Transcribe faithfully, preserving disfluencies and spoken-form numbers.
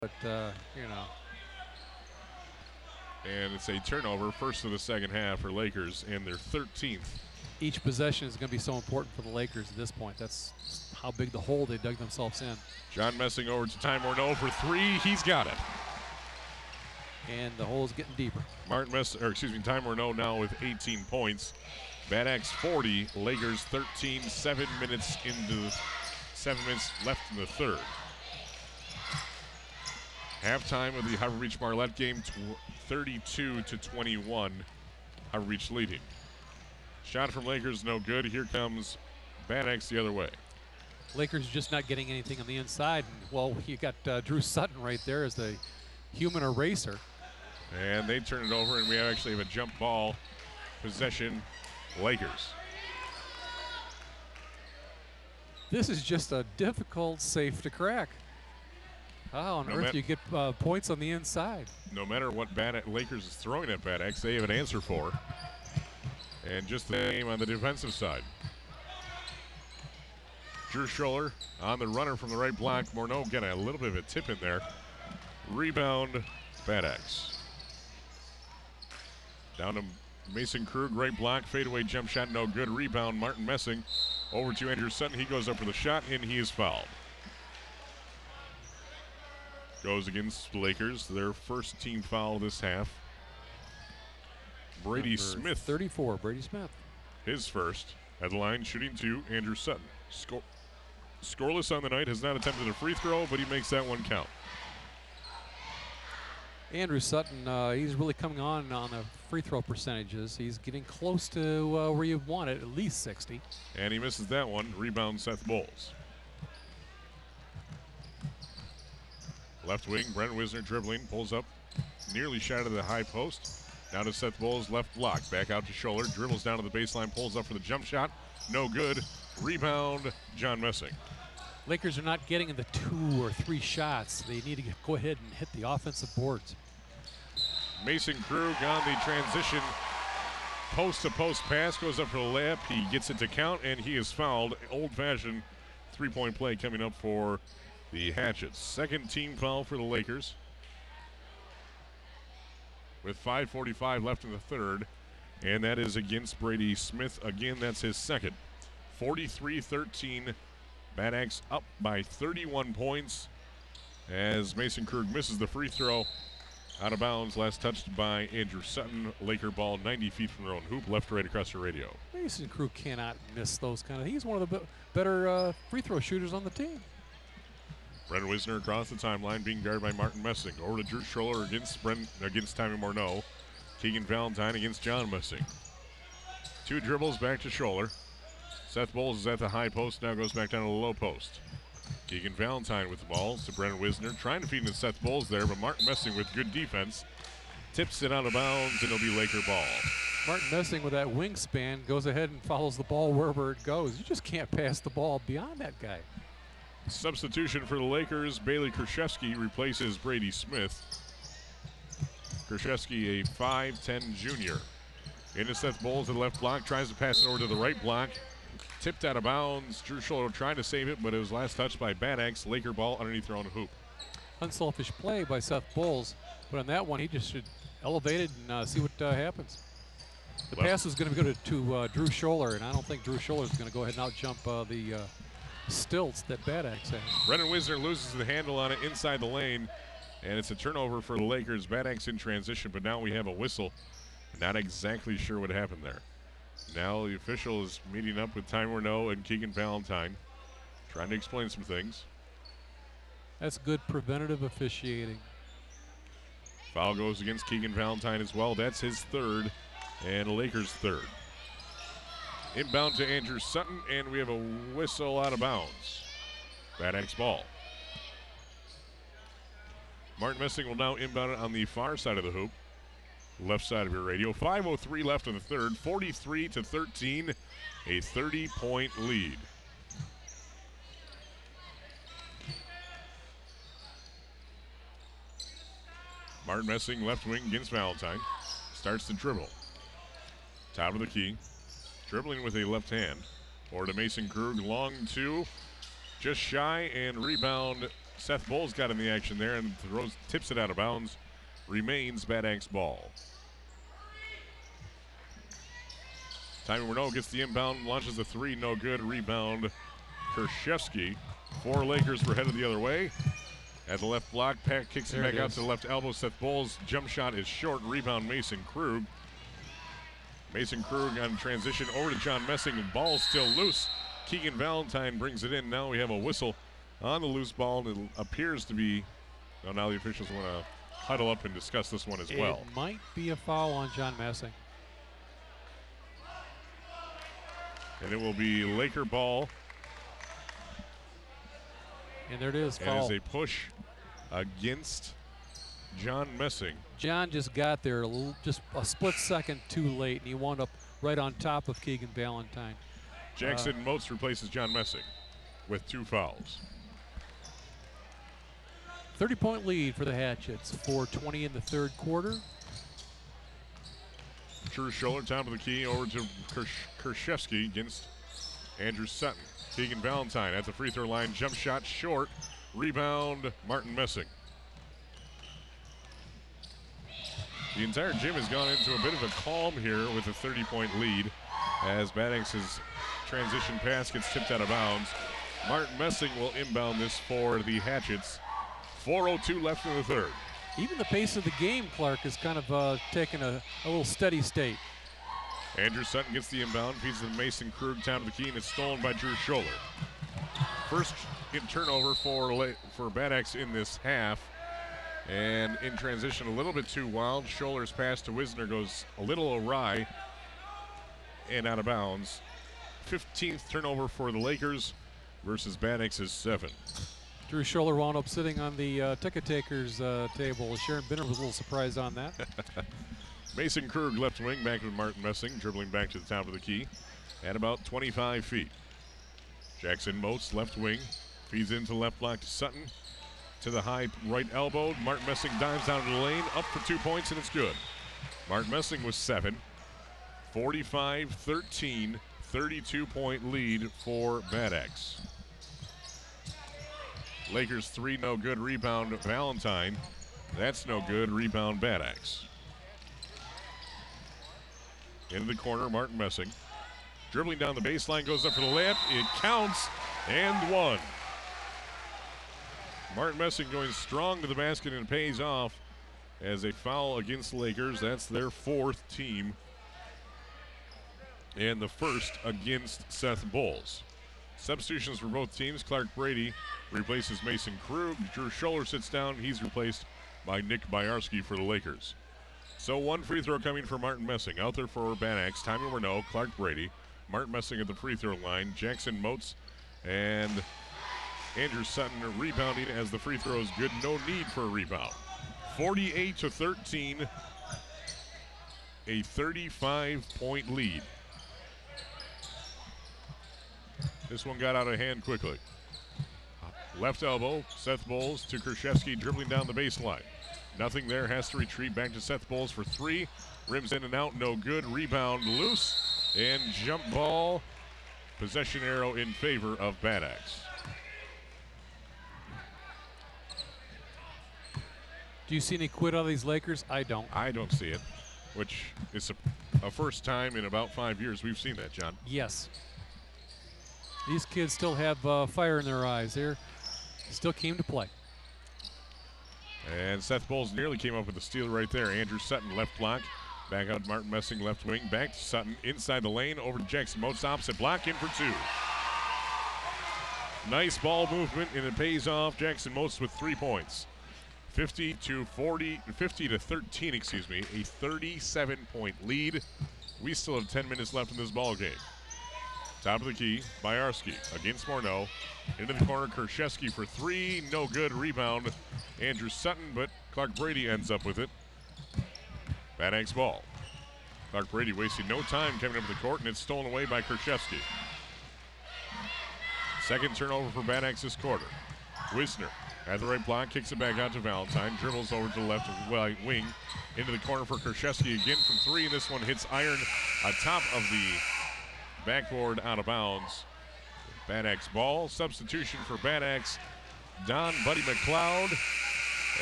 But, uh, you know. And it's a turnover, first of the second half for Lakers, and their thirteenth. Each possession is going to be so important for the Lakers at this point. That's how big the hole they dug themselves in. John Messing over to Ty Morneau for three. He's got it. And the hole is getting deeper. Martin Messing, or excuse me, Ty Morneau now with eighteen points. Bad Axe forty, Lakers thirteen, seven minutes into seven minutes left in the third. Halftime of the Harvard Beach Marlette game, thirty-two to twenty-one. Harvard Beach leading. Shot from Lakers, no good. Here comes Bad Axe the other way. Lakers just not getting anything on the inside. And, well, you got uh, Drew Sutton right there as the human eraser. And they turn it over, and we actually have a jump ball possession, Lakers. This is just a difficult safe to crack. How on no earth do you get uh, points on the inside? No matter what Bad Lakers is throwing at Bad Axe, they have an answer for. And just the same on the defensive side. Drew Scholler on the runner from the right block. Morneau getting a little bit of a tip in there. Rebound, Bad Axe. Down to Mason Krug, right block, fadeaway jump shot, no good. Rebound, Martin Messing. Over to Andrew Sutton. He goes up for the shot, and he is fouled. Goes against the Lakers, their first team foul this half. Brady Number Smith. thirty-four, Brady Smith. His first. At the line, shooting two, Andrew Sutton. Score scoreless on the night, has not attempted a free throw, but he makes that one count. Andrew Sutton, uh, he's really coming on on the free throw percentages. He's getting close to uh, where you want it, at least sixty. And he misses that one. Rebound, Seth Bowles. Left wing, Brent Wisner dribbling, pulls up, nearly shot at the high post. Now to Seth Bowles, left block, back out to Scholler, dribbles down to the baseline, pulls up for the jump shot, no good. Rebound, John Messing. Lakers are not getting the two or three shots. They need to get, go ahead and hit the offensive boards. Mason Krug on the transition, post-to-post pass, goes up for the layup. He gets it to count, and he is fouled. Old-fashioned three-point play coming up for the Hatchets. Second team foul for the Lakers. With five forty-five left in the third, and that is against Brady Smith. Again, that's his second. forty-three thirteen, Bad Axe up by thirty-one points as Mason Krug misses the free throw. Out of bounds, last touched by Andrew Sutton. Laker ball ninety feet from their own hoop, left to right across the radio. Mason Krug cannot miss those kind of, he's one of the be better uh, free throw shooters on the team. Brent Wisner across the timeline, being guarded by Martin Messing. Over to Drew Scholler against Brent, against Tommy Morneau. Keegan Valentine against John Messing. Two dribbles back to Scholler. Seth Bowles is at the high post, now goes back down to the low post. Keegan Valentine with the ball to Brent Wisner, trying to feed into Seth Bowles there, but Martin Messing with good defense tips it out of bounds, and it'll be Laker ball. Martin Messing with that wingspan goes ahead and follows the ball wherever it goes. You just can't pass the ball beyond that guy. Substitution for the Lakers, Bailey Krzyzewski replaces Brady Smith. Krzyzewski, a five ten junior. Into Seth Bowles at the left block, tries to pass it over to the right block. Tipped out of bounds. Drew Scholler trying to save it, but it was last touched by Bad Axe. Laker ball underneath their own hoop. Unselfish play by Seth Bowles, but on that one, he just should elevate it and uh, see what uh, happens. The Left. pass is going to go to, to uh, Drew Scholler, and I don't think Drew Scholler is going to go ahead and out-jump uh, the uh, stilts that Bad Axe has. Brennan Wisner loses the handle on it inside the lane, and it's a turnover for the Lakers. Bad Axe in transition, but now we have a whistle. Not exactly sure what happened there. Now the official is meeting up with Ty Morneau and Keegan Valentine, trying to explain some things. That's good preventative officiating. Foul goes against Keegan Valentine as well. That's his third, and the Lakers' third. Inbound to Andrew Sutton, and we have a whistle out of bounds. Bad Axe ball. Martin Messing will now inbound it on the far side of the hoop. Left side of your radio. five oh three left in the third. forty-three to thirteen. A thirty-point lead. Martin Messing, left wing against Valentine. Starts to dribble. Top of the key. Dribbling with a left hand. Or to Mason Krug. Long two. Just shy, and rebound Seth Bowles got in the action there and throws, tips it out of bounds. Remains Bad Axe ball. Tommy Renault gets the inbound, launches a three, no good. Rebound, Kershevsky. Four Lakers were headed the other way. At the left block, Pat kicks it back out to the left elbow. Seth Bowles' jump shot is short. Rebound, Mason Krug. Mason Krug on transition over to John Messing. The ball still loose. Keegan Valentine brings it in. Now we have a whistle on the loose ball. And it appears to be, well, now the officials want to huddle up and discuss this one as it well. It might be a foul on John Messing. And it will be Laker ball. And there it is, and foul. As a push against John Messing. John just got there a little, just a split second too late, and he wound up right on top of Keegan Valentine. Jackson uh, Moats replaces John Messing with two fouls. thirty-point lead for the Hatchets. four twenty in the third quarter. Drew Scholler, top of the key, over to Kersh- Kershevsky against Andrew Sutton. Keegan Valentine at the free throw line, jump shot short. Rebound, Martin Messing. The entire gym has gone into a bit of a calm here with a thirty-point lead as Bad Axe's transition pass gets tipped out of bounds. Martin Messing will inbound this for the Hatchets. four oh two left in the third. Even the pace of the game, Clark, has kind of uh, taken a, a little steady state. Andrew Sutton gets the inbound, feeds to Mason Krug, top of the key, and it's stolen by Drew Scholler. First in turnover for, for Bad Axe in this half. And in transition, a little bit too wild. Scholler's pass to Wisner goes a little awry and out of bounds. fifteenth turnover for the Lakers versus Bad Axe's seven. Drew Scholler wound up sitting on the uh, ticket takers uh, table. Sharon Binner was a little surprised on that. Mason Krug left wing, back with Martin Messing, dribbling back to the top of the key at about twenty-five feet. Jackson Moats, left wing, feeds into left block to Sutton. To the high right elbow, Martin Messing dives down to the lane, up for two points, and it's good. Martin Messing was seven. forty-five thirteen, thirty-two point lead for Bad Axe. Lakers three, no good. Rebound, Valentine. That's no good. Rebound, Bad Axe. Into the corner, Martin Messing. Dribbling down the baseline, goes up for the layup. It counts, and one. Martin Messing going strong to the basket and pays off as a foul against the Lakers. That's their fourth team. And the first against Seth Bowles. Substitutions for both teams. Clark Brady replaces Mason Krug. Drew Scholler sits down. He's replaced by Nick Byarski for the Lakers. So one free throw coming for Martin Messing. Out there for Bad Axe, Tommy Renault, Clark Brady. Martin Messing at the free throw line. Jackson Moats and Andrew Sutton rebounding as the free throw is good. No need for a rebound. forty-eight to thirteen. A thirty-five point lead. This one got out of hand quickly. Left elbow, Seth Bowles to Kershevsky dribbling down the baseline. Nothing there, has to retreat back to Seth Bowles for three. Rims in and out, no good. Rebound loose. And jump ball. Possession arrow in favor of Bad Axe. Do you see any quit out of these Lakers? I don't. I don't see it, which is a, a first time in about five years we've seen that, John. Yes. These kids still have uh, fire in their eyes. They're still keen to play. And Seth Bowles nearly came up with a steal right there. Andrew Sutton left block. Back out Martin Messing left wing. Back to Sutton inside the lane over to Jackson Moats. Opposite block in for two. Nice ball movement and it pays off. Jackson Moats with three points. fifty to forty, fifty to thirteen, excuse me. A thirty-seven point lead. We still have ten minutes left in this ball game. Top of the key, Byarski against Morneau. Into the corner, Kershevsky for three. No good. Rebound, Andrew Sutton, but Clark Brady ends up with it. Bad Axe ball. Clark Brady wasting no time coming up the court, and it's stolen away by Kershevsky. Second turnover for Bad Axe this quarter. Wisner at the right block, kicks it back out to Valentine. Dribbles over to the left wing. Into the corner for Kershevsky again from three, and this one hits iron atop of the backboard out of bounds. Bad Axe ball. Substitution for Bad Axe. Don Buddy McLeod